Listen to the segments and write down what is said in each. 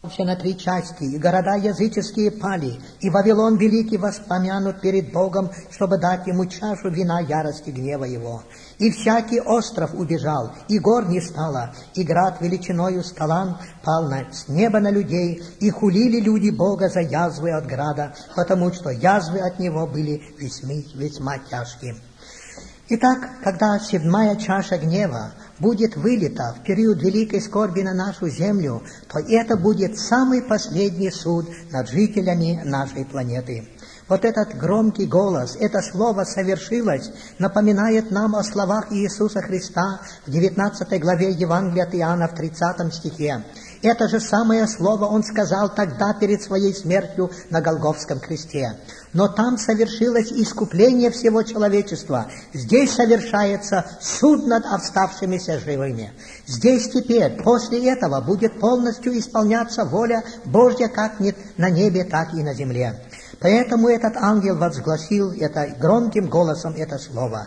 распался на 3 части, и города языческие пали, и Вавилон великий воспомянут перед Богом, чтобы дать ему чашу вина ярости гнева его. И всякий остров убежал, и гор не стало, и град величиною с Талан пал с неба на людей, и хулили люди Бога за язвы от града, потому что язвы от него были весьма тяжкие. Итак, когда 7-я чаша гнева будет вылита в период великой скорби на нашу землю, то это будет самый последний суд над жителями нашей планеты. Вот этот громкий голос, это слово «совершилось» напоминает нам о словах Иисуса Христа в 19 главе Евангелия от Иоанна в 30 стихе. Это же самое слово Он сказал тогда перед Своей смертью на Голгофском кресте. Но там совершилось искупление всего человечества. Здесь совершается суд над оставшимися живыми. Здесь теперь, после этого, будет полностью исполняться воля Божья как на небе, так и на земле. Поэтому этот ангел возгласил это громким голосом это слово.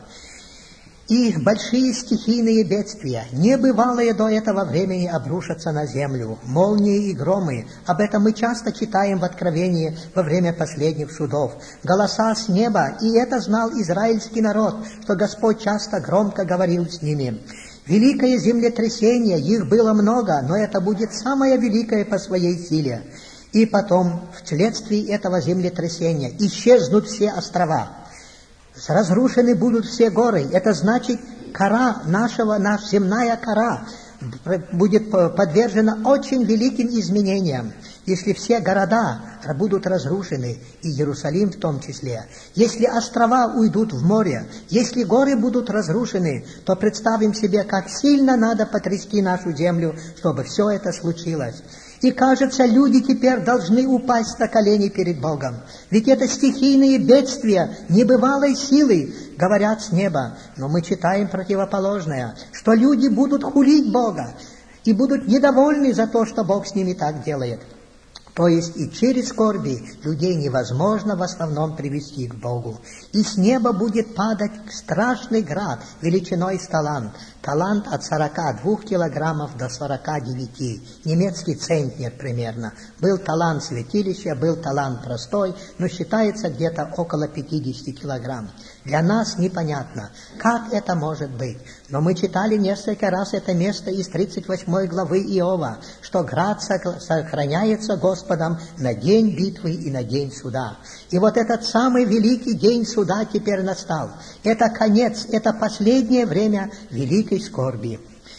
И большие стихийные бедствия, небывалые до этого времени, обрушатся на землю, молнии и громы. Об этом мы часто читаем в Откровении во время последних судов. Голоса с неба, и это знал израильский народ, что Господь часто громко говорил с ними. Великое землетрясение, их было много, но это будет самое великое по своей силе. И потом, вследствие этого землетрясения, исчезнут все острова. Разрушены будут все горы. Это значит, наша земная кора будет подвержена очень великим изменениям. Если все города будут разрушены, и Иерусалим в том числе, если острова уйдут в море, если горы будут разрушены, то представим себе, как сильно надо потрясти нашу землю, чтобы все это случилось. И, кажется, люди теперь должны упасть на колени перед Богом. Ведь это стихийные бедствия небывалой силы, говорят с неба. Но мы читаем противоположное, что люди будут хулить Бога и будут недовольны за то, что Бог с ними так делает. То есть и через скорби людей невозможно в основном привести к Богу. И с неба будет падать страшный град величиной с талант. Талант от 42 килограммов до 49. Немецкий центнер примерно. Был талант святилища, был талант простой, но считается где-то около 50 килограмм. Для нас непонятно, как это может быть. Но мы читали несколько раз это место из 38 главы Иова, что град сохраняется Господом на день битвы и на день суда. И вот этот самый великий день суда теперь настал. Это конец, это последнее время великой скорби.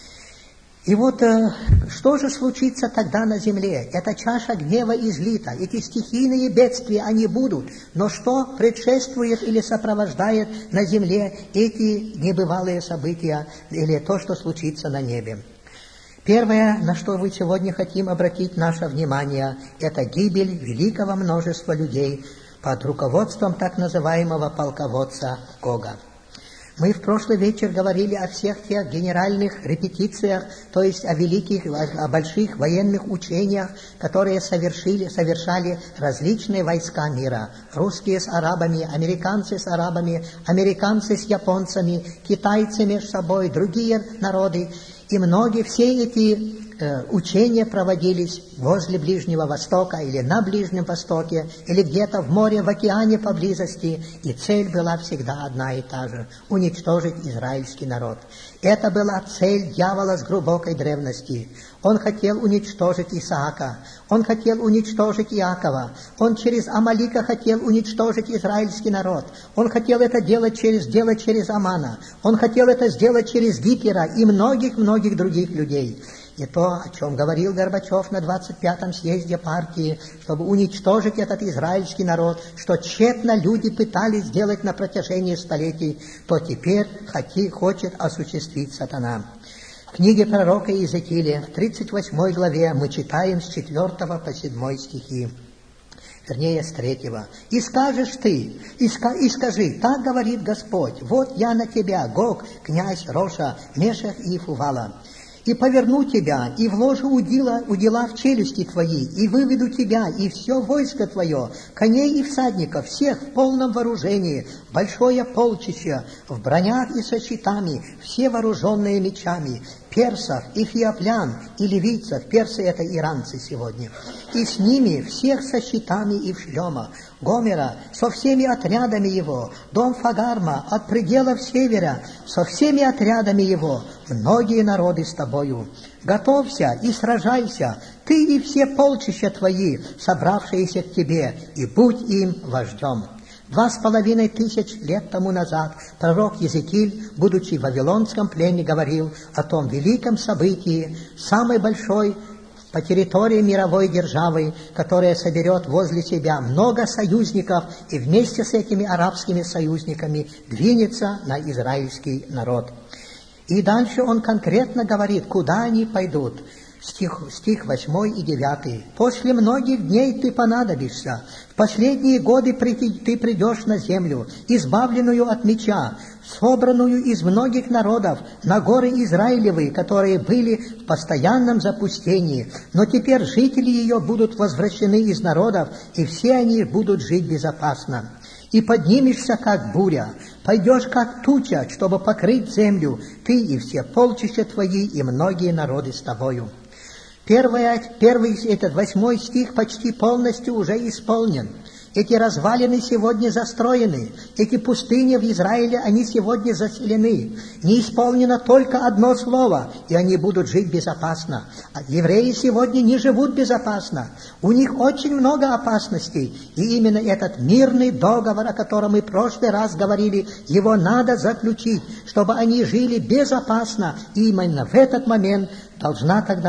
И вот что же случится тогда на земле? Эта чаша гнева излита, эти стихийные бедствия, они будут. Но что предшествует или сопровождает на земле эти небывалые события или то, что случится на небе? Первое, на что мы сегодня хотим обратить наше внимание, это гибель великого множества людей под руководством так называемого полководца Гога. Мы в прошлый вечер говорили о всех тех генеральных репетициях, то есть о больших военных учениях, которые совершали различные войска мира. Русские с арабами, американцы с японцами, китайцы между собой, другие народы. И все эти учения проводились возле Ближнего Востока или на Ближнем Востоке, или где-то в море, в океане поблизости. И цель была всегда одна и та же – уничтожить израильский народ. Это была цель дьявола с глубокой древности. Он хотел уничтожить Исаака, он хотел уничтожить Иакова, он через Амалика хотел уничтожить израильский народ, он хотел это сделать через Амана, он хотел это сделать через Гитлера и многих-многих других людей. И то, о чем говорил Горбачев на 25-м съезде партии, чтобы уничтожить этот израильский народ, что тщетно люди пытались сделать на протяжении столетий, то теперь хочет осуществить сатана. В книге пророка Иезекииля, в 38 главе, мы читаем с 4 по 7 стихи. Вернее, с 3. «И скажешь ты, и скажи, так говорит Господь, вот я на тебя, Гог, князь Роша, Мешech и Фувала, и поверну тебя, и вложу удила в челюсти твои, и выведу тебя, и все войско твое, коней и всадников, всех в полном вооружении, большое полчище, в бронях и со щитами, все вооруженные мечами, персов, эфиоплян и ливийцев. Персы — это иранцы сегодня. И с ними всех со щитами и в шлема, Гомера со всеми отрядами его, дом Фагарма от пределов севера со всеми отрядами его, многие народы с тобою. Готовься и сражайся, ты и все полчища твои, собравшиеся к тебе, и будь им вождем». 2500 лет тому назад пророк Иезекииль, будучи в вавилонском плене, говорил о том великом событии, самой большой по территории мировой державы, которая соберет возле себя много союзников и вместе с этими арабскими союзниками двинется на израильский народ. И дальше он конкретно говорит, куда они пойдут. Стих 8 и 9. «После многих дней ты понадобишься, в последние годы ты придешь на землю, избавленную от меча, собранную из многих народов, на горы Израилевы, которые были в постоянном запустении, но теперь жители ее будут возвращены из народов, и все они будут жить безопасно. И поднимешься, как буря, пойдешь, как туча, чтобы покрыть землю, ты и все полчища твои, и многие народы с тобою». Этот 8 стих почти полностью уже исполнен. Эти развалины сегодня застроены, эти пустыни в Израиле, они сегодня заселены. Не исполнено только одно слово, и они будут жить безопасно. А евреи сегодня не живут безопасно. У них очень много опасностей. И именно этот мирный договор, о котором мы в прошлый раз говорили, его надо заключить, чтобы они жили безопасно. И именно в этот момент должен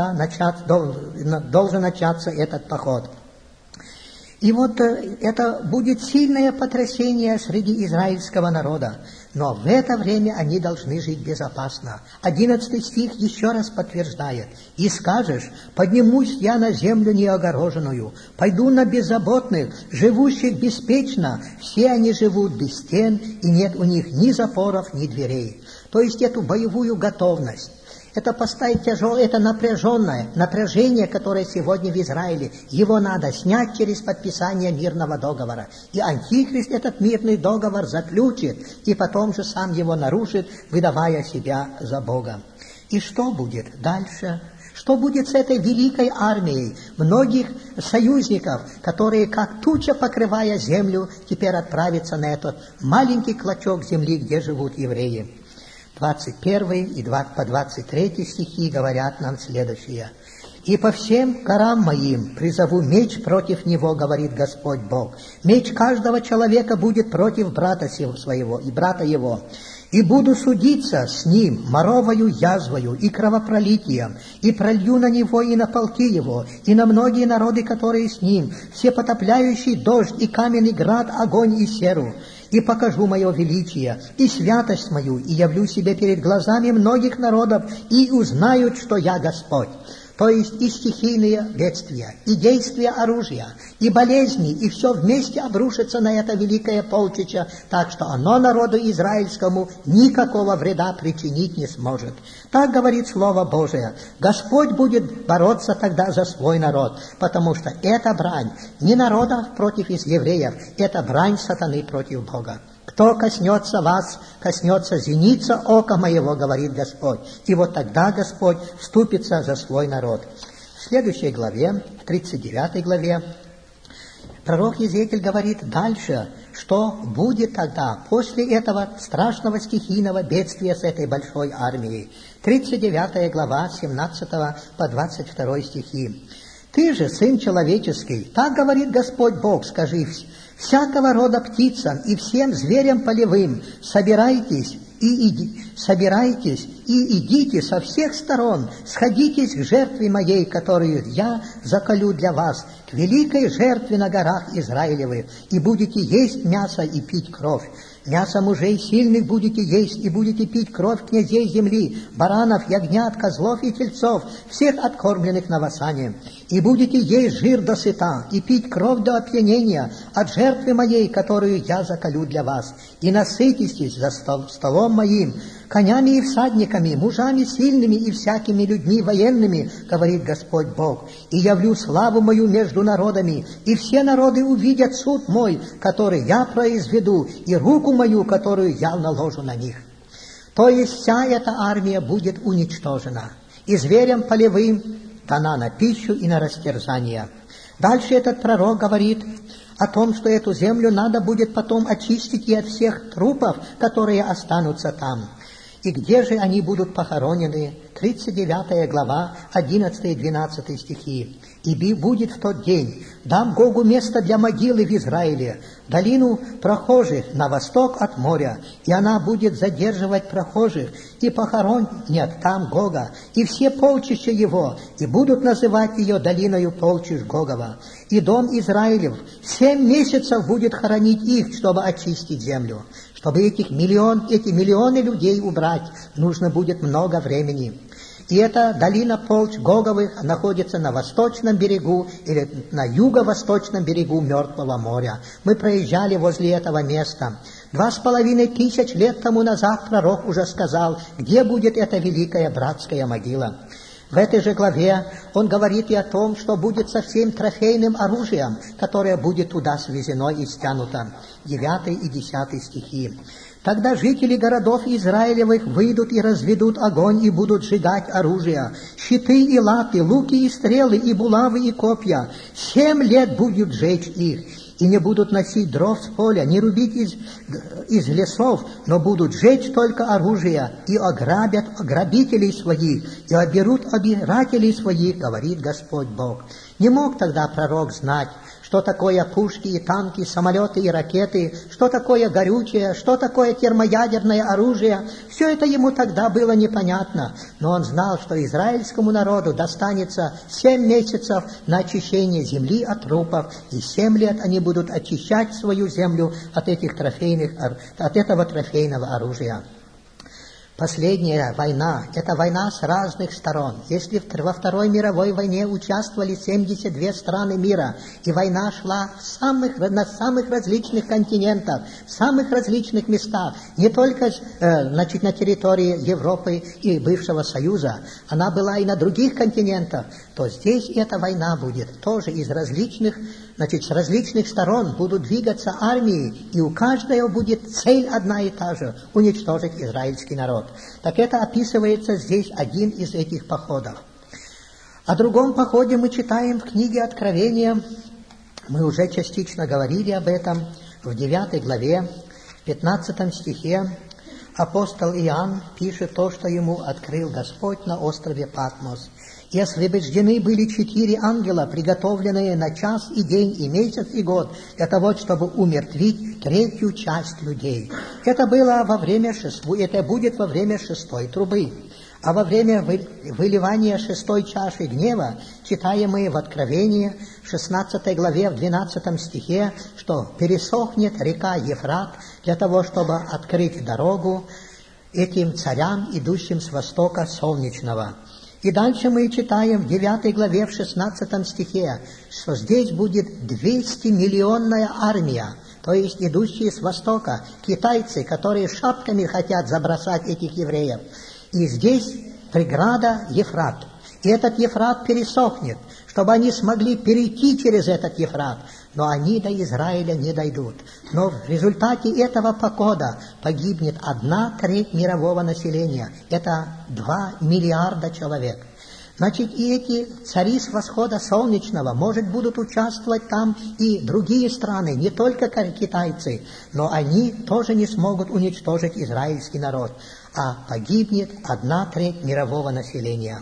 начаться этот поход. И вот это будет сильное потрясение среди израильского народа. Но в это время они должны жить безопасно. 11 стих еще раз подтверждает. «И скажешь, поднимусь я на землю неогороженную, пойду на беззаботных, живущих беспечно, все они живут без стен, и нет у них ни запоров, ни дверей». То есть эту боевую готовность. Это поставить тяжелое, это напряжение, которое сегодня в Израиле. Его надо снять через подписание мирного договора. И Антихрист этот мирный договор заключит, и потом же сам его нарушит, выдавая себя за Бога. И что будет дальше? Что будет с этой великой армией многих союзников, которые, как туча покрывая землю, теперь отправятся на этот маленький клочок земли, где живут евреи? 21 и по 23 стихи говорят нам следующее. «И по всем горам моим призову меч против него, говорит Господь Бог. Меч каждого человека будет против брата своего и брата его. И буду судиться с ним моровою язвою и кровопролитием, и пролью на него и на полки его, и на многие народы, которые с ним, всепотопляющий дождь и каменный град, огонь и серу. И покажу мое величие, и святость мою, и явлю себя перед глазами многих народов, и узнают, что я Господь». То есть и стихийные бедствия, и действия оружия, и болезни, и все вместе обрушится на это великое полчища, так что оно народу израильскому никакого вреда причинить не сможет. Так говорит Слово Божие. Господь будет бороться тогда за свой народ, потому что это брань не народа против евреев, это брань сатаны против Бога. «Кто коснется вас, коснется зеница ока моего, говорит Господь». И вот тогда Господь вступится за свой народ. В следующей главе, в 39 главе, пророк Иезекииль говорит дальше, что будет тогда, после этого страшного стихийного бедствия с этой большой армией. 39 глава, 17 по 22 стихи. «Ты же, сын человеческий, так говорит Господь Бог, скажи всякого рода птицам и всем зверям полевым, собирайтесь и идите со всех сторон, сходитесь к жертве моей, которую я заколю для вас, к великой жертве на горах Израилевых, и будете есть мясо и пить кровь. Мясо мужей сильных будете есть, и будете пить кровь князей земли, баранов, ягнят, козлов и тельцов, всех откормленных новосанием. И будете есть жир досыта, и пить кровь до опьянения от жертвы моей, которую я заколю для вас. И насытитесь за столом моим, конями и всадниками, мужами сильными и всякими людьми военными, говорит Господь Бог. И явлю славу мою между народами, и все народы увидят суд мой, который я произведу, и руку мою, которую я наложу на них». То есть вся эта армия будет уничтожена, и зверям полевым дана на пищу и на растерзание. Дальше этот пророк говорит о том, что эту землю надо будет потом очистить и от всех трупов, которые останутся там. И где же они будут похоронены? 39 глава, 11 и 12 стихи. «И будет в тот день, дам Гогу место для могилы в Израиле, долину прохожих на восток от моря, и она будет задерживать прохожих, и похоронят там Гога, и все полчища его, и будут называть ее долиною полчищ Гогова. И дом Израилев 7 месяцев будет хоронить их, чтобы очистить землю». Чтобы эти миллионы людей убрать, нужно будет много времени. И эта долина полчищ Гоговых находится на восточном берегу или на юго-восточном берегу Мертвого моря. Мы проезжали возле этого места. 2500 лет тому назад пророк уже сказал, где будет эта великая братская могила. В этой же главе он говорит и о том, что будет со всем трофейным оружием, которое будет туда свезено и стянуто. 9 и 10 стихи. «Тогда жители городов Израилевых выйдут и разведут огонь, и будут сжигать оружие, щиты и латы, луки и стрелы, и булавы и копья. 7 лет будут жечь их, и не будут носить дров с поля, не рубить из лесов, но будут жечь только оружие, и ограбят грабителей своих, и оберут обирателей своих, говорит Господь Бог». Не мог тогда пророк знать, что такое пушки и танки, самолеты и ракеты, что такое горючее, что такое термоядерное оружие. Все это ему тогда было непонятно, но он знал, что израильскому народу достанется 7 месяцев на очищение земли от трупов, и 7 лет они будут очищать свою землю от этого трофейного оружия. Последняя война – это война с разных сторон. Если во Второй мировой войне участвовали 72 страны мира, и война шла на самых различных континентах, в самых различных местах, не только на территории Европы и бывшего Союза, она была и на других континентах, то здесь эта война будет тоже с различных сторон будут двигаться армии, и у каждого будет цель одна и та же – уничтожить израильский народ. Так это описывается здесь один из этих походов. О другом походе мы читаем в книге Откровения. Мы уже частично говорили об этом. В 9 главе, в 15 стихе апостол Иоанн пишет то, что ему открыл Господь на острове Патмос. «И освобождены были 4 ангела, приготовленные на час и день, и месяц, и год, для того, чтобы умертвить 3-ю часть людей». Это будет во время 6-й трубы. А во время выливания 6-й чаши гнева, читаем мы в Откровении, в 16 главе, в 12 стихе, что пересохнет река Ефрат для того, чтобы открыть дорогу этим царям, идущим с востока солнечного. И дальше мы читаем в 9 главе, в 16 стихе, что здесь будет 200-миллионная армия, то есть идущие с востока, китайцы, которые шапками хотят забросать этих евреев. И здесь преграда Ефрат. И этот Ефрат пересохнет, чтобы они смогли перейти через этот Ефрат. Но они до Израиля не дойдут. Но в результате этого похода погибнет 1/3 мирового населения. Это 2 миллиарда человек. Значит, и эти цари с восхода солнечного, может, будут участвовать там и другие страны, не только китайцы, но они тоже не смогут уничтожить израильский народ, а погибнет 1/3 мирового населения.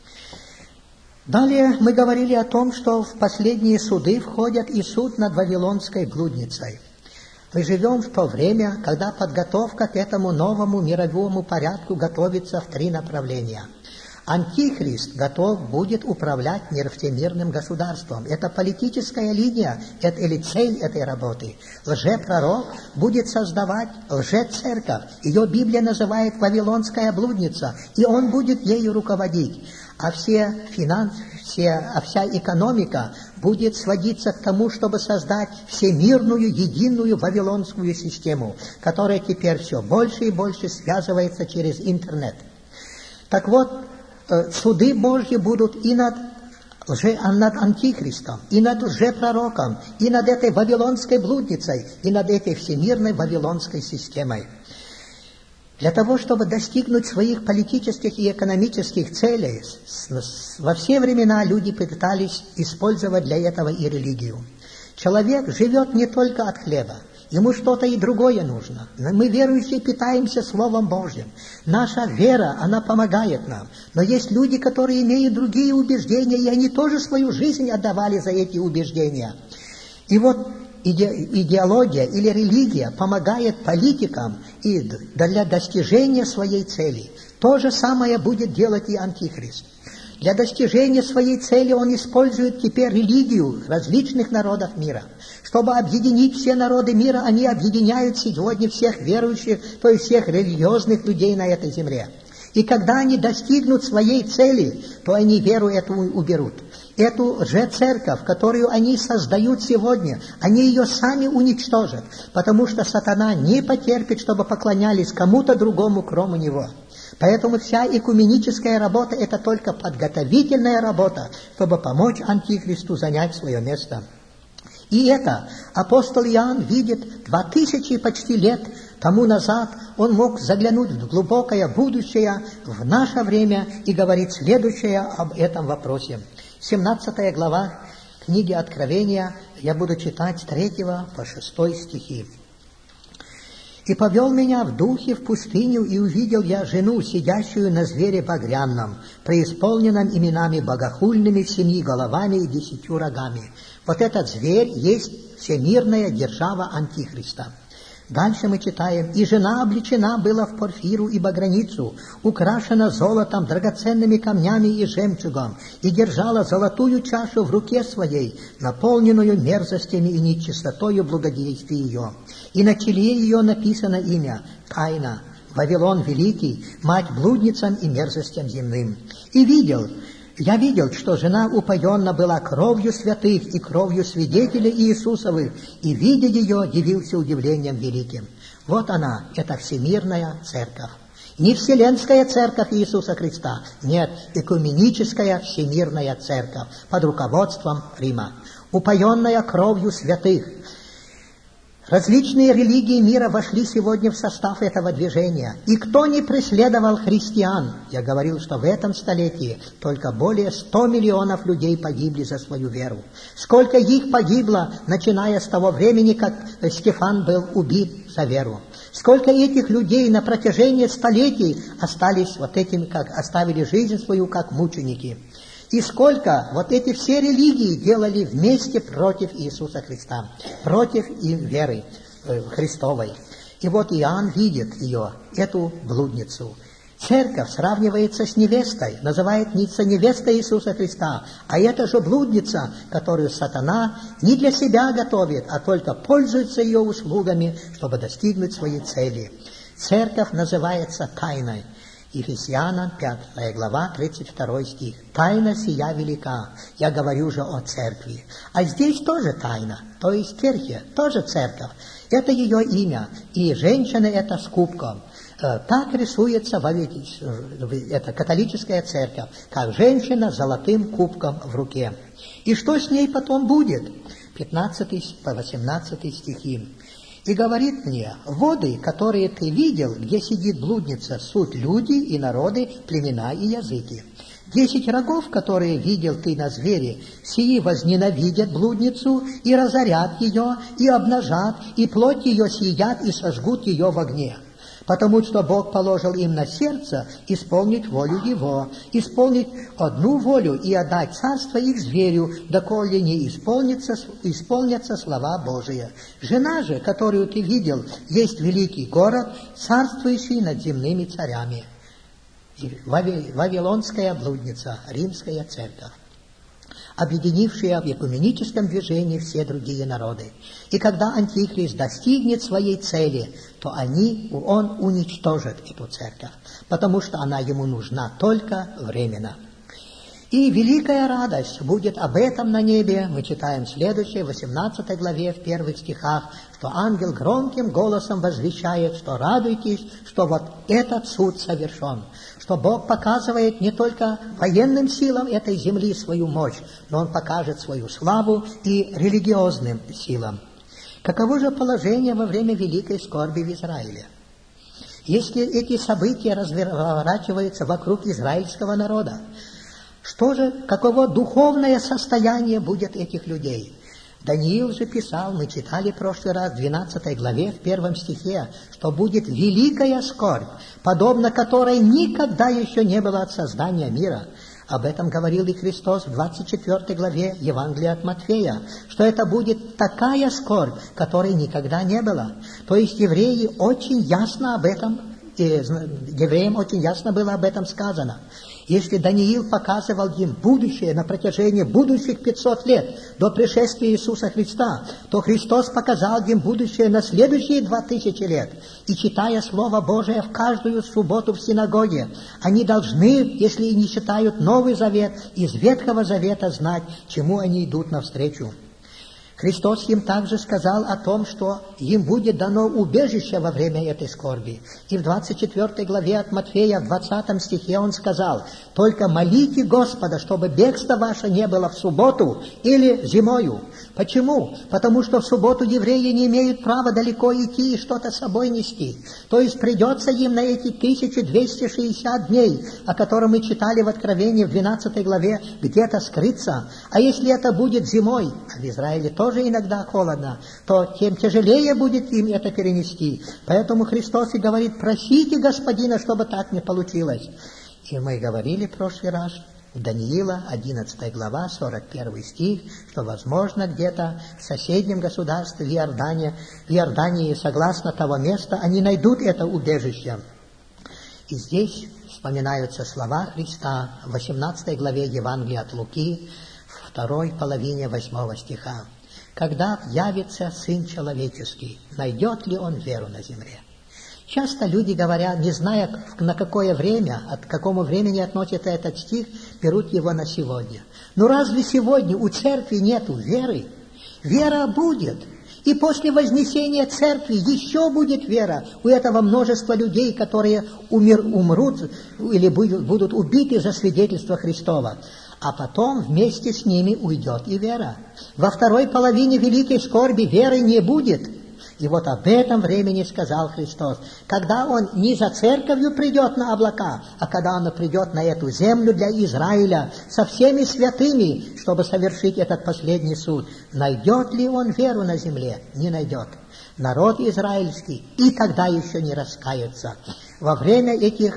Далее мы говорили о том, что в последние суды входят и суд над Вавилонской блудницей. Мы живем в то время, когда подготовка к этому новому мировому порядку готовится в 3 направления. Антихрист готов будет управлять всемирным государством. Это политическая линия, или цель этой работы. Лжепророк будет создавать лжецерковь. Ее Библия называет Вавилонская блудница, и он будет ею руководить. А вся экономика будет сводиться к тому, чтобы создать всемирную, единую вавилонскую систему, которая теперь все больше и больше связывается через интернет. Так вот, суды Божьи будут и над Антихристом, и над лжепророком, и над этой вавилонской блудницей, и над этой всемирной вавилонской системой. Для того, чтобы достигнуть своих политических и экономических целей, во все времена люди пытались использовать для этого и религию. Человек живет не только от хлеба, ему что-то и другое нужно. Мы, верующие, питаемся Словом Божьим. Наша вера, она помогает нам. Но есть люди, которые имеют другие убеждения, и они тоже свою жизнь отдавали за эти убеждения. И вот идеология или религия помогает политикам и для достижения своей цели. То же самое будет делать и Антихрист. Для достижения своей цели он использует теперь религию различных народов мира. Чтобы объединить все народы мира, они объединяют сегодня всех верующих, то есть всех религиозных людей на этой земле. И когда они достигнут своей цели, то они веру эту уберут. Эту же церковь, которую они создают сегодня, они ее сами уничтожат, потому что сатана не потерпит, чтобы поклонялись кому-то другому, кроме него. Поэтому вся экуменическая работа – это только подготовительная работа, чтобы помочь Антихристу занять свое место. И это апостол Иоанн видит 2000 почти лет тому назад. Он мог заглянуть в глубокое будущее, в наше время, и говорит следующее об этом вопросе. 17 глава книги Откровения, я буду читать с 3 по 6 стихи. «И повел меня в духе в пустыню, и увидел я жену, сидящую на звере багряном, преисполненном именами богохульными, 7 головами и 10 рогами». Вот этот зверь есть всемирная держава Антихриста. Дальше мы читаем: «И жена облечена была в порфиру и багряницу, украшена золотом, драгоценными камнями и жемчугом, и держала золотую чашу в руке своей, наполненную мерзостями и нечистотою благодействия ее. И на челе ее написано имя Тайна, Вавилон Великий, мать блудницам и мерзостям земным. И я видел, что жена упоенна была кровью святых и кровью свидетелей Иисусовых, и, видя ее, дивился удивлением великим». Вот она, это всемирная церковь. Не вселенская церковь Иисуса Христа, нет, экуменическая всемирная церковь под руководством Рима, упоенная кровью святых. Различные религии мира вошли сегодня в состав этого движения. И кто не преследовал христиан, я говорил, что в этом столетии только более 100 миллионов людей погибли за свою веру. Сколько их погибло, начиная с того времени, как Стефан был убит за веру. Сколько этих людей на протяжении столетий остались вот этими, как оставили жизнь свою, как мученики. И сколько вот эти все религии делали вместе против Иисуса Христа, против веры Христовой. И вот Иоанн видит ее, эту блудницу. Церковь сравнивается с невестой, называется невестой Иисуса Христа, а это же блудница, которую сатана не для себя готовит, а только пользуется ее услугами, чтобы достигнуть своей цели. Церковь называется тайной. Ефесянам 5 глава, 32 стих. «Тайна сия велика». Я говорю же о церкви. А здесь тоже тайна, то есть Кирхе, тоже церковь. Это ее имя, и женщина это с кубком. Так рисуется эта католическая церковь, как женщина с золотым кубком в руке. И что с ней потом будет? 15 по 18 стихи. «И говорит мне: воды, которые ты видел, где сидит блудница, суть люди и народы, племена и языки. 10 рогов, которые видел ты на звере, сии возненавидят блудницу и разорят ее, и обнажат, и плоть ее съедят, и сожгут ее в огне. Потому что Бог положил им на сердце исполнить волю Его, исполнить одну волю и отдать царство их зверю, доколе не исполнятся слова Божии. Жена же, которую ты видел, есть великий город, царствующий над земными царями». Вавилонская блудница, римская церковь, объединившая в экуменическом движении все другие народы. И когда Антихрист достигнет своей цели, то он уничтожит эту церковь, потому что она ему нужна только временно. И великая радость будет об этом на небе. Мы читаем следующее, в 18 главе, в первых стихах, что ангел громким голосом возвещает, что радуйтесь, что вот этот суд совершен, что Бог показывает не только военным силам этой земли свою мощь, но Он покажет свою славу и религиозным силам. Каково же положение во время великой скорби в Израиле? если эти события разворачиваются вокруг израильского народа, что же, каково духовное состояние будет этих людей? Даниил же писал, мы читали в прошлый раз, в 12 главе, в 1 стихе, что будет великая скорбь, подобно которой никогда еще не было от создания мира. Об этом говорил и Христос в 24 главе Евангелия от Матфея, что это будет такая скорбь, которой никогда не было. То есть евреям очень ясно было об этом сказано. Если Даниил показывал им будущее на протяжении будущих 500 лет до пришествия Иисуса Христа, то Христос показал им будущее на следующие 2000 лет. И читая Слово Божие в каждую субботу в синагоге, они должны, если и не читают Новый Завет, из Ветхого Завета знать, чему они идут навстречу. Христос им также сказал о том, что им будет дано убежище во время этой скорби. И в 24 главе от Матфея, в 20 стихе он сказал: «Только молите Господа, чтобы бегство ваше не было в субботу или зимою». Почему? Потому что в субботу евреи не имеют права далеко идти и что-то с собой нести. То есть придется им на эти 1260 дней, о которых мы читали в Откровении в 12 главе, где-то скрыться. А если это будет зимой, а в Израиле тоже иногда холодно, то тем тяжелее будет им это перенести. Поэтому Христос и говорит: просите Господина, чтобы так не получилось. И мы говорили в прошлый раз, в Даниила, 11 глава, 41 стих, что, возможно, где-то в соседнем государстве, в Иордании, согласно того места, они найдут это убежище. И здесь вспоминаются слова Христа в 18 главе Евангелия от Луки, в второй половине 8 стиха. «Когда явится Сын Человеческий, найдет ли Он веру на земле?» Часто люди говорят, не зная, на какое время, от какому времени относится этот стих, берут его на сегодня. Но разве сегодня у церкви нету веры? Вера будет. И после вознесения церкви еще будет вера. У этого множество людей, которые умрут или будут убиты за свидетельство Христова. А потом вместе с ними уйдет и вера. Во второй половине великой скорби веры не будет. И вот об этом времени сказал Христос, когда Он не за церковью придет на облака, а когда Он придет на эту землю для Израиля со всеми святыми, чтобы совершить этот последний суд. Найдет ли Он веру на земле? Не найдет. Народ израильский и тогда еще не раскается во время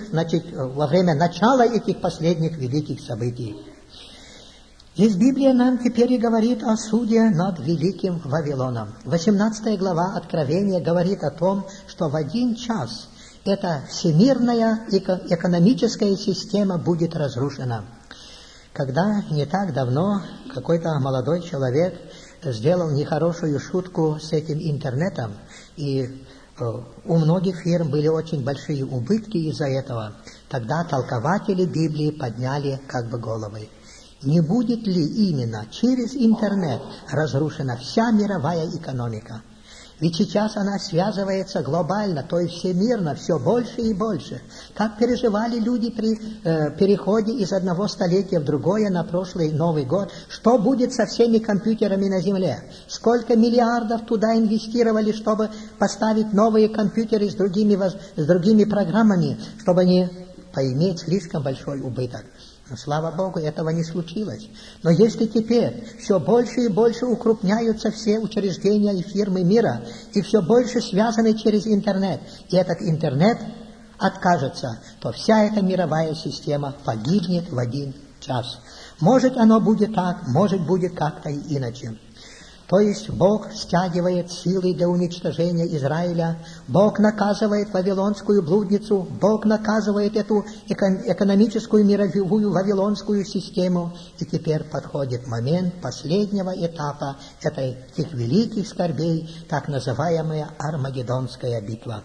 начала этих последних великих событий. Здесь Библия нам теперь и говорит о суде над великим Вавилоном. 18 глава Откровения говорит о том, что в один час эта всемирная экономическая система будет разрушена. Когда не так давно какой-то молодой человек сделал нехорошую шутку с этим интернетом, и у многих фирм были очень большие убытки из-за этого, тогда толкователи Библии подняли как бы головы. Не будет ли именно через интернет разрушена вся мировая экономика? Ведь сейчас она связывается глобально, то есть всемирно, все больше и больше. Как переживали люди при переходе из одного столетия в другое на прошлый Новый год? Что будет со всеми компьютерами на Земле? Сколько миллиардов туда инвестировали, чтобы поставить новые компьютеры с другими программами, чтобы не поиметь слишком большой убыток? Но, слава Богу, этого не случилось. Но если теперь все больше и больше укрупняются все учреждения и фирмы мира, и все больше связаны через интернет, и этот интернет откажется, то вся эта мировая система погибнет в один час. Может, оно будет так, может, будет как-то и иначе. То есть Бог стягивает силы для уничтожения Израиля, Бог наказывает вавилонскую блудницу, Бог наказывает эту экономическую мировую вавилонскую систему. И теперь подходит момент последнего этапа этих великих скорбей, так называемая Армагеддонская битва.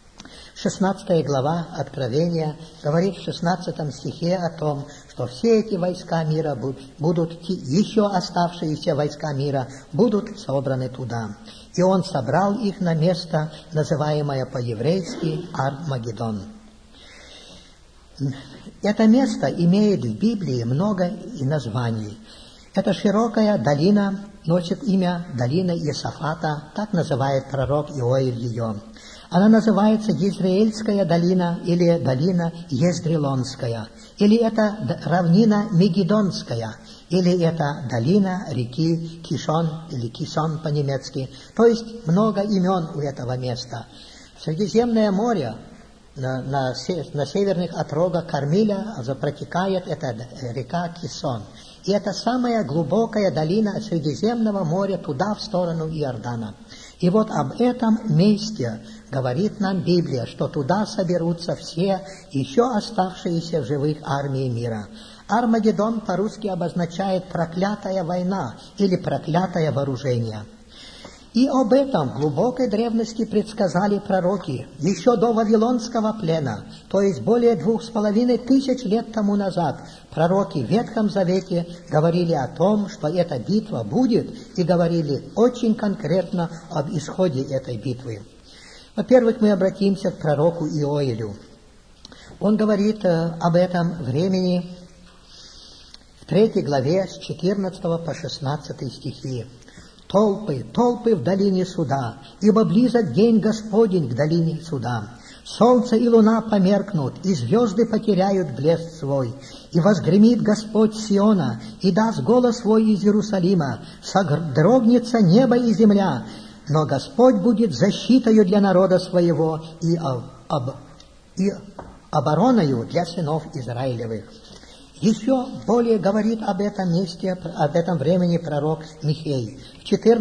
16 глава Откровения говорит в 16 стихе о том, что все эти войска мира будут, еще оставшиеся войска мира, будут собраны туда. И он собрал их на место, называемое по-еврейски Армагеддон. Это место имеет в Библии много названий. Эта широкая долина носит имя долина Иосафата, так называет пророк Иоиль ее. Она называется Езреэльская долина или долина Ездрелонская, или это равнина Мегидонская, или это долина реки Кишон, или Кисон по-немецки. То есть много имен у этого места. Средиземное море на северных отрогах Кармиля протекает эта река Кисон. И это самая глубокая долина Средиземного моря туда, в сторону Иордана. И вот об этом месте говорит нам Библия, что туда соберутся все еще оставшиеся в живых армии мира. Армагеддон по-русски обозначает «проклятая война» или «проклятое вооружение». И об этом в глубокой древности предсказали пророки еще до Вавилонского плена, то есть более 2500 лет тому назад. Пророки в Ветхом Завете говорили о том, что эта битва будет, и говорили очень конкретно об исходе этой битвы. Во-первых, мы обратимся к пророку Иоилю. Он говорит об этом времени в 3 главе с 14 по 16 стихи. «Толпы, толпы в долине суда, ибо близок день Господень к долине суда. Солнце и луна померкнут, и звезды потеряют блеск свой. И возгремит Господь Сиона, и даст голос свой из Иерусалима. Содрогнется небо и земля, но Господь будет защитою для народа своего и обороною для сынов Израилевых». Еще более говорит об этом месте, об этом времени пророк Михей в 4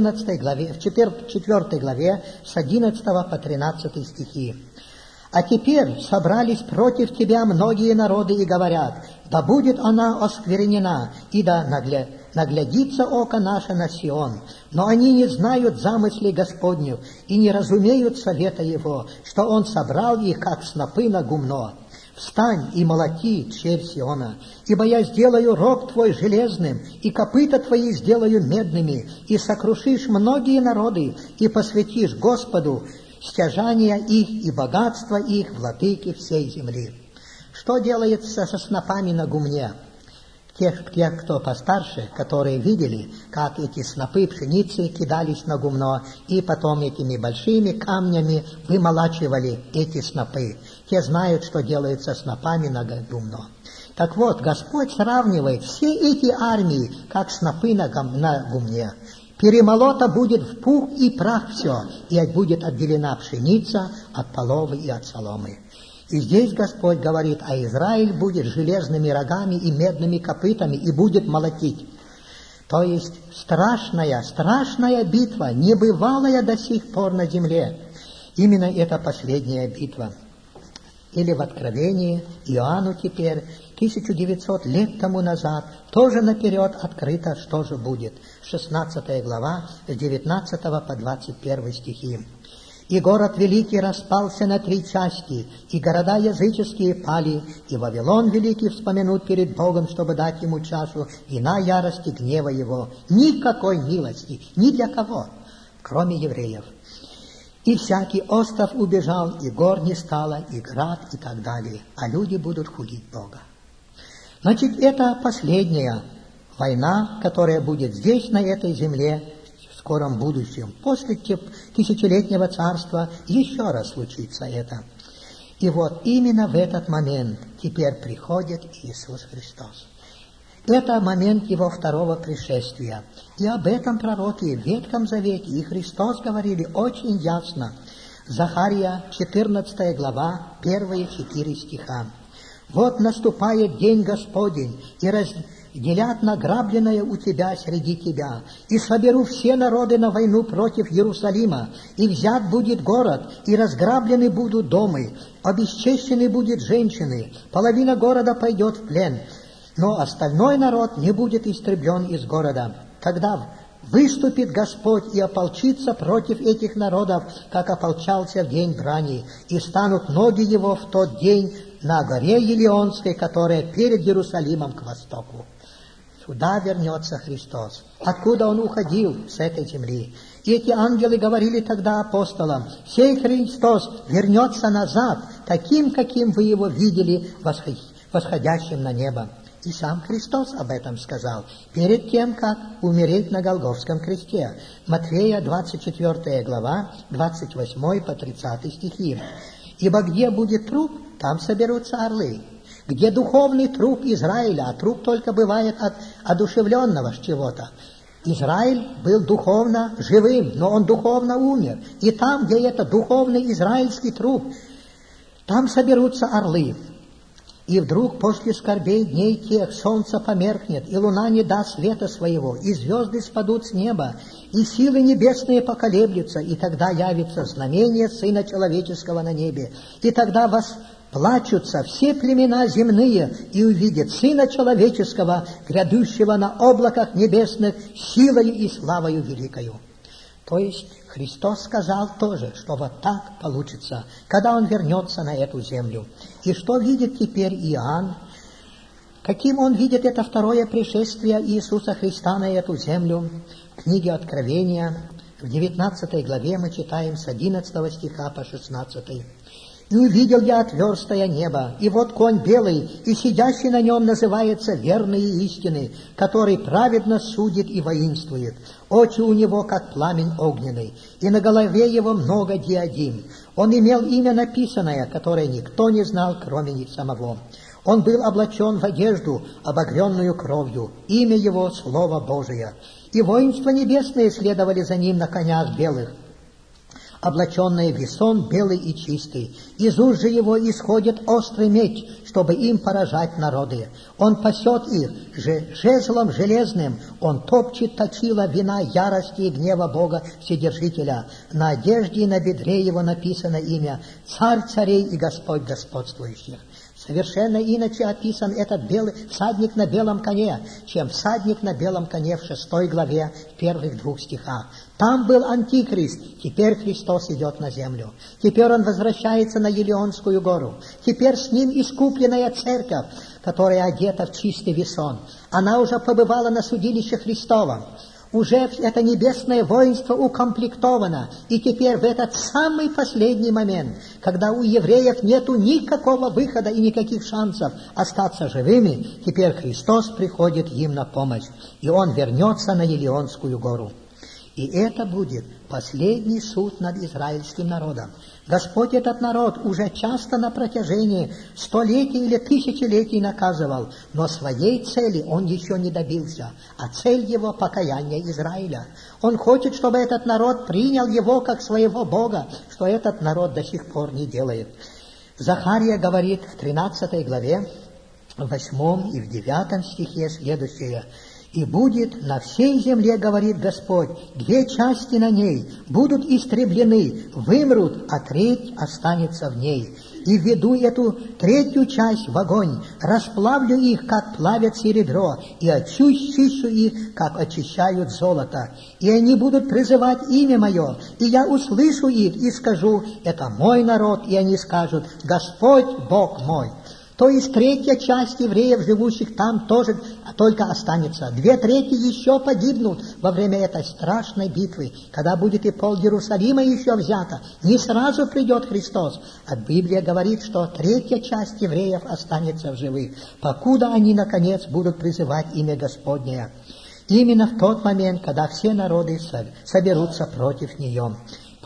главе с 11 по 13 стихи. «А теперь собрались против тебя многие народы и говорят, да будет она осквернена, и да наглядится око наше на Сион. Но они не знают замыслей Господню и не разумеют совета его, что он собрал их, как снопы на гумно. Встань и молоти, черь Сиона, ибо я сделаю рог твой железным, и копыта твои сделаю медными, и сокрушишь многие народы, и посвятишь Господу стяжания их и богатства их, владыки всей земли». Что делается со снопами на гумне? Тех, кто постарше, которые видели, как эти снопы пшеницы кидались на гумно, и потом этими большими камнями вымолачивали эти снопы. Те знают, что делают со снопами на гумно. Так вот, Господь сравнивает все эти армии, как снопы на гумне. Перемолота будет в пух и прах все, и будет отделена пшеница от половы и от соломы. И здесь Господь говорит, а Израиль будет железными рогами и медными копытами и будет молотить. То есть страшная битва, небывалая до сих пор на земле. Именно это последняя битва. Или в Откровении Иоанну теперь, 1900 лет тому назад, тоже наперед открыто, что же будет. 16 глава, с 19 по 21 стихи. «И город великий распался на 3 части, и города языческие пали, и Вавилон великий вспомянут перед Богом, чтобы дать ему чашу вина ярости гнева его. Никакой милости, ни для кого, кроме евреев. И всякий остров убежал, и гор не стало, и град, и так далее. А люди будут хулить Бога». Значит, это последняя война, которая будет здесь, на этой земле, в скором будущем. После тысячелетнего царства еще раз случится это. И вот именно в этот момент теперь приходит Иисус Христос. Это момент Его второго пришествия. И об этом пророки в Ветхом Завете и Христос говорили очень ясно. Захария, 14 глава, первые 4 стиха. «Вот наступает день Господень, и разделят награбленное у тебя среди тебя, и соберу все народы на войну против Иерусалима, и взят будет город, и разграблены будут домы, обесчещены будут женщины, половина города пойдет в плен, но остальной народ не будет истреблен из города. Когда выступит Господь и ополчится против этих народов, как ополчался в день брани, и станут ноги его в тот день на горе Елеонской, которая перед Иерусалимом к востоку». Сюда вернется Христос. Откуда Он уходил с этой земли? И эти ангелы говорили тогда апостолам: «Сей Христос вернется назад, таким, каким вы Его видели, восходящим на небо». И сам Христос об этом сказал, перед тем, как умереть на Голгофском кресте. Матфея, 24 глава, 28 по 30 стихи. «Ибо где будет труп, там соберутся орлы». Где духовный труп Израиля, а труп только бывает от одушевленного чего-то. Израиль был духовно живым, но он духовно умер. И там, где это духовный израильский труп, там соберутся орлы. И вдруг после скорбей дней тех солнце померкнет, и луна не даст света своего, и звезды спадут с неба, и силы небесные поколеблются, и тогда явится знамение Сына Человеческого на небе. И тогда плачутся все племена земные, и увидят Сына Человеческого, грядущего на облаках небесных, силою и славою великою». То есть Христос сказал тоже, что вот так получится, когда Он вернется на эту землю. И что видит теперь Иоанн? Каким он видит это второе пришествие Иисуса Христа на эту землю? В книге Откровения, в 19 главе мы читаем с 11 стиха по 16. «И увидел я отверстое небо, и вот конь белый, и сидящий на нем называется верный и истинный, который праведно судит и воинствует. Очи у него, как пламень огненный, и на голове его много диадим. Он имел имя написанное, которое никто не знал, кроме них самого. Он был облачен в одежду, обогренную кровью, имя его — Слово Божие. И воинства небесные следовали за ним на конях белых, облаченные в весон белый и чистый. Из уст же его исходит острый меч, чтобы им поражать народы. Он пасет их жезлом железным, он топчет точила вина ярости и гнева Бога Вседержителя. На одежде и на бедре его написано имя Царь царей и Господь господствующих». Совершенно иначе описан этот белый всадник на белом коне, чем всадник на белом коне в 6 главе, в первых 2 стихах. Там был Антихрист, теперь Христос идет на землю. Теперь Он возвращается на Елеонскую гору. Теперь с Ним искупленная церковь, которая одета в чистый весон. Она уже побывала на судилище Христовом. Уже это небесное воинство укомплектовано. И теперь в этот самый последний момент, когда у евреев нету никакого выхода и никаких шансов остаться живыми, теперь Христос приходит им на помощь. И Он вернется на Елеонскую гору. И это будет последний суд над израильским народом. Господь этот народ уже часто на протяжении столетий или тысячелетий наказывал, но своей цели Он еще не добился, а цель Его — покаяние Израиля. Он хочет, чтобы этот народ принял Его как своего Бога, что этот народ до сих пор не делает. Захария говорит в 13 главе, в 8 и в 9 стихе следующее: «И будет на всей земле, говорит Господь, 2 части на ней будут истреблены, вымрут, а треть останется в ней. И введу эту 3-ю часть в огонь, расплавлю их, как плавят серебро, и очищу их, как очищают золото. И они будут призывать имя Мое, и я услышу их и скажу: это мой народ, и они скажут: Господь Бог мой». То есть 3-я часть евреев, живущих там, тоже только останется. 2/3 еще погибнут во время этой страшной битвы, когда будет и пол Иерусалима еще взято. Не сразу придет Христос. А Библия говорит, что 3-я часть евреев останется в живых, покуда они, наконец, будут призывать имя Господне. Именно в тот момент, когда все народы соберутся против Него.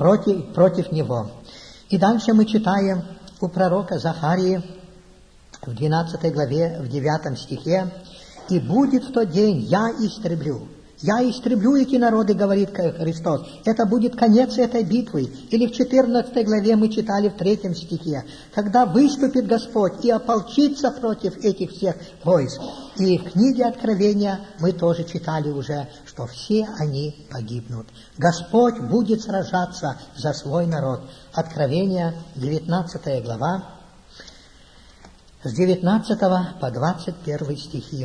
И дальше мы читаем у пророка Захарии, в 12 главе, в 9 стихе: «И будет в тот день, я истреблю эти народы, говорит Христос». Это будет конец этой битвы. Или в 14 главе мы читали в 3 стихе: «Когда выступит Господь и ополчится против этих всех войск». И в книге Откровения мы тоже читали уже, что все они погибнут. Господь будет сражаться за свой народ. Откровение, 19 глава, с 19 по 21 стихи.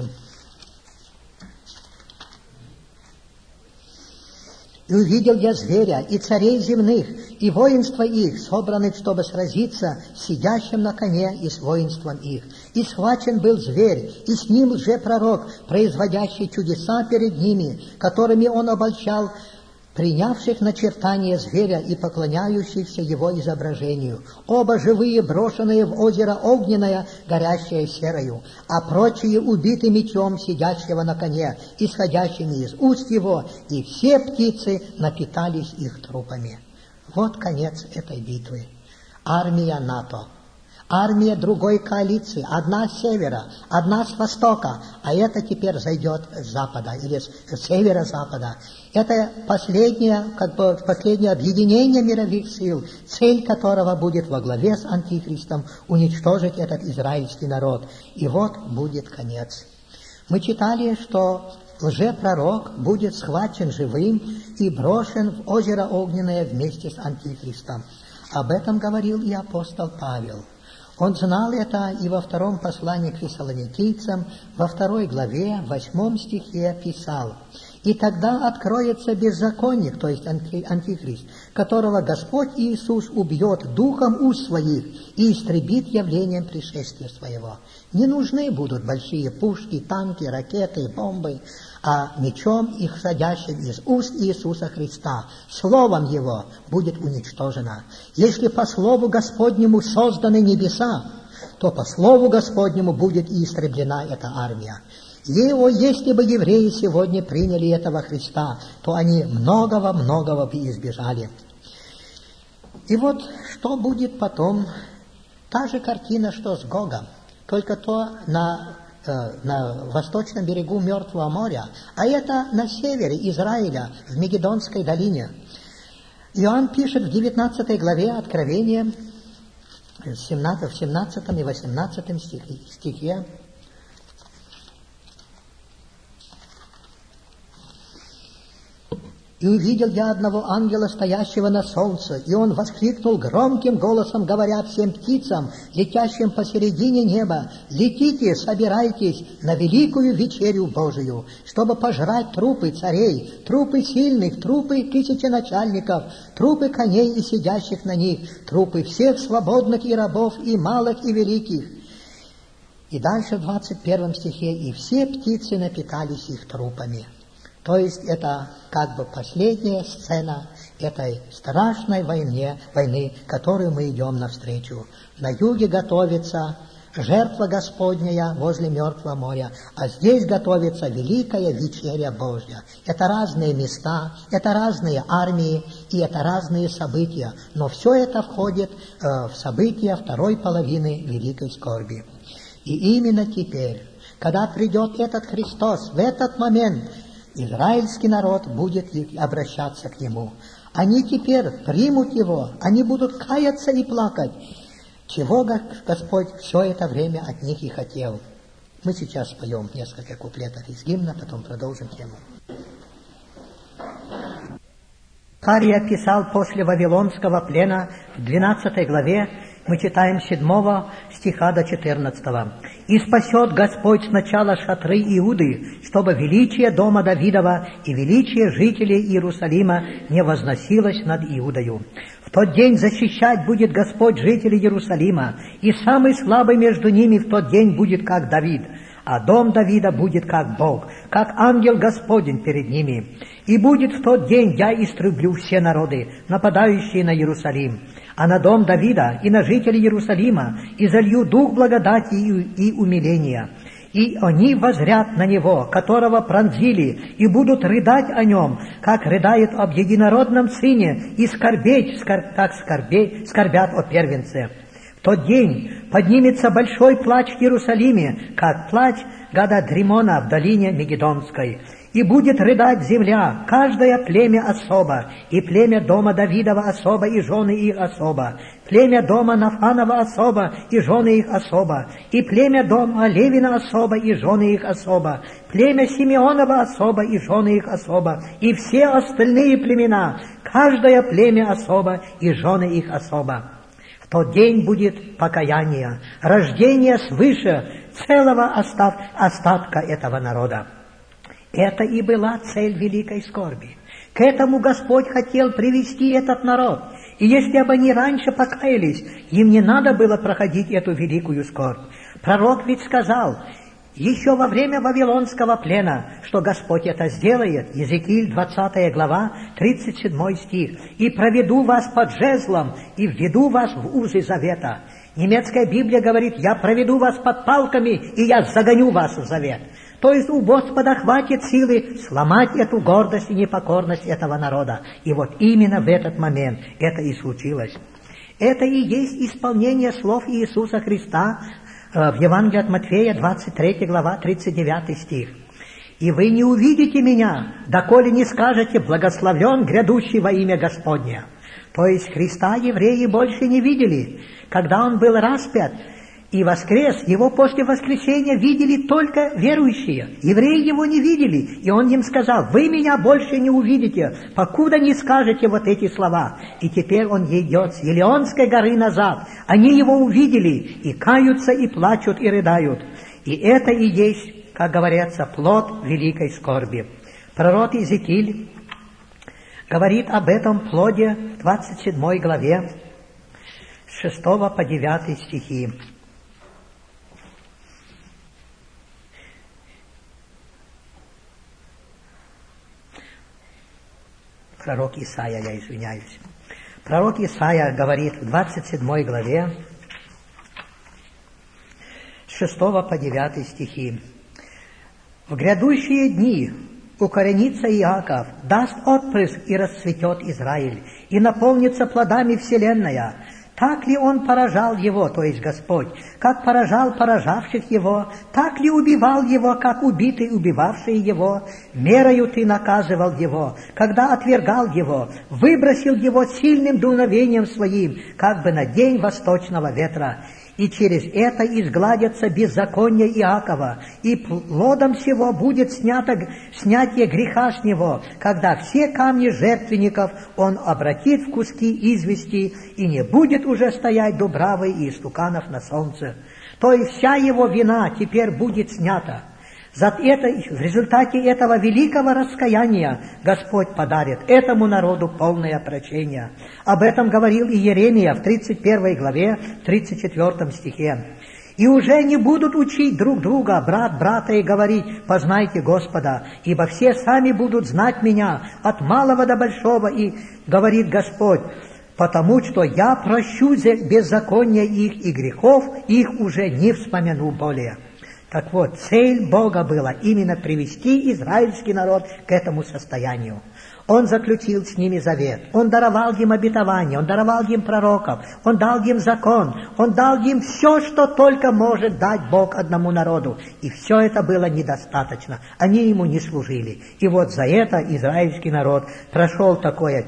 «И увидел я зверя, и царей земных, и воинства их, собранных, чтобы сразиться с сидящим на коне и с воинством их. И схвачен был зверь, и с ним лжепророк, производящий чудеса перед ними, которыми он обольщал принявших начертание зверя и поклоняющихся его изображению. Оба живые, брошенные в озеро огненное, горящее серою, а прочие убиты мечом сидящего на коне, исходящими из уст его, и все птицы напитались их трупами. Вот конец этой битвы. Армия НАТО. Армия другой коалиции, одна с севера, одна с востока, а это теперь зайдет с запада или с северо-запада. Это последнее объединение мировых сил, цель которого будет во главе с Антихристом уничтожить этот израильский народ. И вот будет конец. Мы читали, что лжепророк будет схвачен живым и брошен в озеро огненное вместе с Антихристом. Об этом говорил и апостол Павел. Он знал это и во втором послании к фессалоникийцам, во 2 главе, 8 стихе писал: «И тогда откроется беззаконник, то есть Антихрист, которого Господь Иисус убьет духом уст своих и истребит явлением пришествия своего». Не нужны будут большие пушки, танки, ракеты, бомбы, а мечом их садящим из уст Иисуса Христа, словом Его будет уничтожено. Если по слову Господнему созданы небеса, то по слову Господнему будет и истреблена эта армия. Если бы евреи сегодня приняли этого Христа, то они многого бы избежали. И вот что будет потом? Та же картина, что с Гогом, только то на восточном берегу Мертвого моря, а это на севере Израиля, в Мегидонской долине. Иоанн пишет в 19 главе Откровения, в 17 и 18 стихе: «И увидел я одного ангела, стоящего на солнце, и он воскликнул громким голосом, говоря всем птицам, летящим посередине неба: летите, собирайтесь на великую вечерю Божию, чтобы пожрать трупы царей, трупы сильных, трупы тысяченачальников, трупы коней и сидящих на них, трупы всех свободных и рабов, и малых, и великих». И дальше в 21 стихе: «И все птицы напитались их трупами». То есть это как бы последняя сцена этой страшной войны, которой мы идем навстречу. На юге готовится жертва Господня возле Мертвого моря, а здесь готовится великая вечеря Божья. Это разные места, это разные армии и это разные события, но все это входит в события второй половины великой скорби. И именно теперь, когда придет этот Христос, в этот момент израильский народ будет обращаться к Нему. Они теперь примут Его, они будут каяться и плакать, чего Господь все это время от них и хотел. Мы сейчас споем несколько куплетов из гимна, потом продолжим тему. Захария писал после Вавилонского плена в 12 главе, мы читаем 7 стиха до 14. «И спасет Господь сначала шатры Иуды, чтобы величие дома Давидова и величие жителей Иерусалима не возносилось над Иудою. В тот день защищать будет Господь жителей Иерусалима, и самый слабый между ними в тот день будет как Давид, а дом Давида будет как Бог, как ангел Господень перед ними. И будет в тот день я истреблю все народы, нападающие на Иерусалим, а на дом Давида и на жителей Иерусалима и залью дух благодати и умиления. И они воззрят на него, которого пронзили, и будут рыдать о нем, как рыдают об единородном сыне, и скорбеть, как скорбят о первенце. В тот день поднимется большой плач в Иерусалиме, как плач Гададримона в долине Мегидонской. И будет рыдать земля, каждое племя особо, и племя дома Давидова особо, и жены их особо, племя дома Нафанова особо, и жены их особо, и племя дома Левина особо, и жены их особо, племя Симеонова особо, и жены их особо, и все остальные племена, каждое племя особо, и жены их особо. В тот день будет покаяние, рождение свыше целого остатка этого народа. Это и была цель великой скорби. К этому Господь хотел привести этот народ. И если бы они раньше покаялись, им не надо было проходить эту великую скорбь. Пророк ведь сказал: еще во время Вавилонского плена, что Господь это сделает, Иезекииль 20 глава, 37 стих, «И проведу вас под жезлом, и введу вас в узы завета». Немецкая Библия говорит, «Я проведу вас под палками, и я загоню вас в завет». То есть у Господа хватит силы сломать эту гордость и непокорность этого народа. И вот именно в этот момент это и случилось. Это и есть исполнение слов Иисуса Христа в Евангелии от Матфея, 23 глава, 39 стих. «И вы не увидите меня, доколе не скажете, благословлен грядущий во имя Господне». То есть Христа евреи больше не видели. Когда Он был распят и воскрес, Его после воскресения видели только верующие. Евреи Его не видели. И Он им сказал, вы меня больше не увидите, покуда не скажете вот эти слова. И теперь Он идет с Елеонской горы назад. Они Его увидели и каются, и плачут, и рыдают. И это и есть, как говорится, плод великой скорби. Пророк Иезекииль говорит об этом плоде в 27 главе, с 6 по 9 стихи. Пророк Исаия, я извиняюсь. Пророк Исаия говорит в 27 главе, с 6 по 9 стихи. «В грядущие дни укоренится Иаков, даст отпрыск и расцветет Израиль, и наполнится плодами вселенная. Так ли Он поражал его, то есть Господь, как поражал поражавших его? Так ли убивал его, как убитый, убивавшие его? Мерою ты наказывал его, когда отвергал его, выбросил его сильным дуновением своим, как бы на день восточного ветра. И через это изгладятся беззакония Иакова, и плодом всего будет снятие греха с него, когда все камни жертвенников он обратит в куски извести, и не будет уже стоять дубравы и истуканов на солнце. То есть вся его вина теперь будет снята. За это, в результате этого великого раскаяния Господь подарит этому народу полное прощение. Об этом говорил и Иеремия в 31 главе, 34 стихе. «И уже не будут учить друг друга, брат брата, и говорить, познайте Господа, ибо все сами будут знать меня, от малого до большого, и говорит Господь, потому что я прощу беззакония их, и грехов их уже не вспомяну более». Так вот, цель Бога была именно привести израильский народ к этому состоянию. Он заключил с ними завет, Он даровал им обетование, Он даровал им пророков, Он дал им закон, Он дал им все, что только может дать Бог одному народу. И все это было недостаточно, они Ему не служили. И вот за это израильский народ прошел такой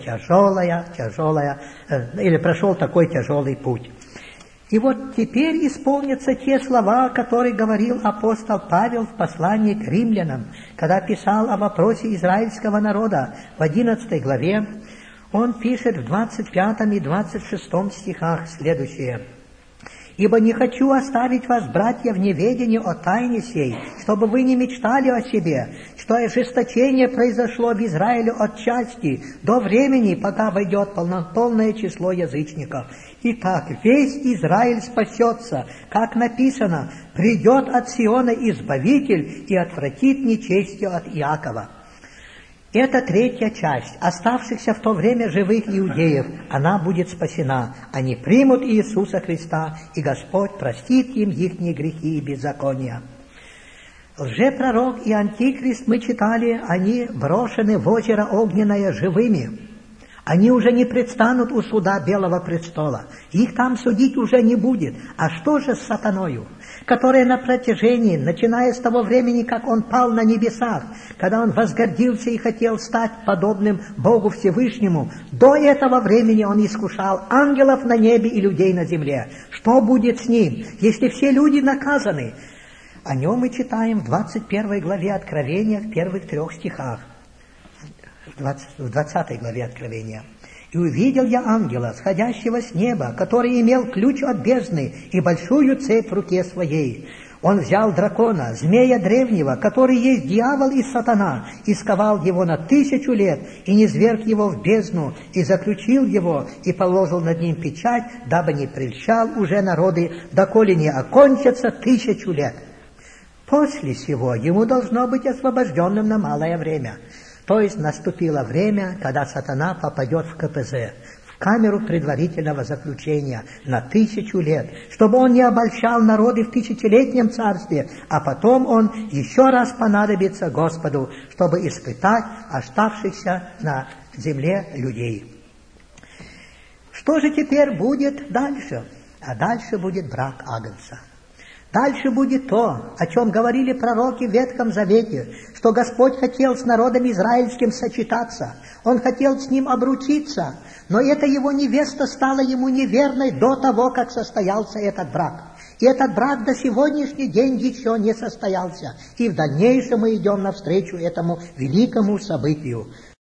тяжелый путь. И вот теперь исполнятся те слова, которые говорил апостол Павел в послании к римлянам, когда писал о вопросе израильского народа в 11 главе. Он пишет в 25 и 26 стихах следующее. «Ибо не хочу оставить вас, братья, в неведении о тайне сей, чтобы вы не мечтали о себе, что ожесточение произошло в Израиле отчасти до времени, пока войдет полное число язычников. Итак, весь Израиль спасется, как написано, придет от Сиона Избавитель и отвратит нечестие от Иакова». Это третья часть оставшихся в то время живых иудеев, она будет спасена. Они примут Иисуса Христа, и Господь простит им ихние грехи и беззакония. Лжепророк и антихрист, мы читали, они брошены в озеро огненное живыми. Они уже не предстанут у суда Белого престола. Их там судить уже не будет. А что же с сатаною, который на протяжении, начиная с того времени, как он пал на небесах, когда он возгордился и хотел стать подобным Богу Всевышнему, до этого времени он искушал ангелов на небе и людей на земле. Что будет с ним, если все люди наказаны? О нем мы читаем в 21 главе Откровения, в первых 3 стихах. В 20 главе Откровения. «И увидел я ангела, сходящего с неба, который имел ключ от бездны и большую цепь в руке своей. Он взял дракона, змея древнего, который есть дьявол и сатана, и сковал его на 1000 лет, и низвергл его в бездну, и заключил его, и положил над ним печать, дабы не прельщал уже народы, доколе не окончатся 1000 лет». После сего ему должно быть освобожденным на малое время. То есть наступило время, когда сатана попадет в КПЗ, в камеру предварительного заключения на 1000 лет, чтобы он не обольщал народы в тысячелетнем царстве, а потом он еще раз понадобится Господу, чтобы испытать оставшихся на земле людей. Что же теперь будет дальше? А дальше будет брак Агнца. Дальше будет то, о чем говорили пророки в Ветхом Завете, что Господь хотел с народом израильским сочетаться, Он хотел с ним обручиться, но эта его невеста стала ему неверной до того, как состоялся этот брак. И этот брак до сегодняшний день еще не состоялся. И в дальнейшем мы идем навстречу этому великому событию.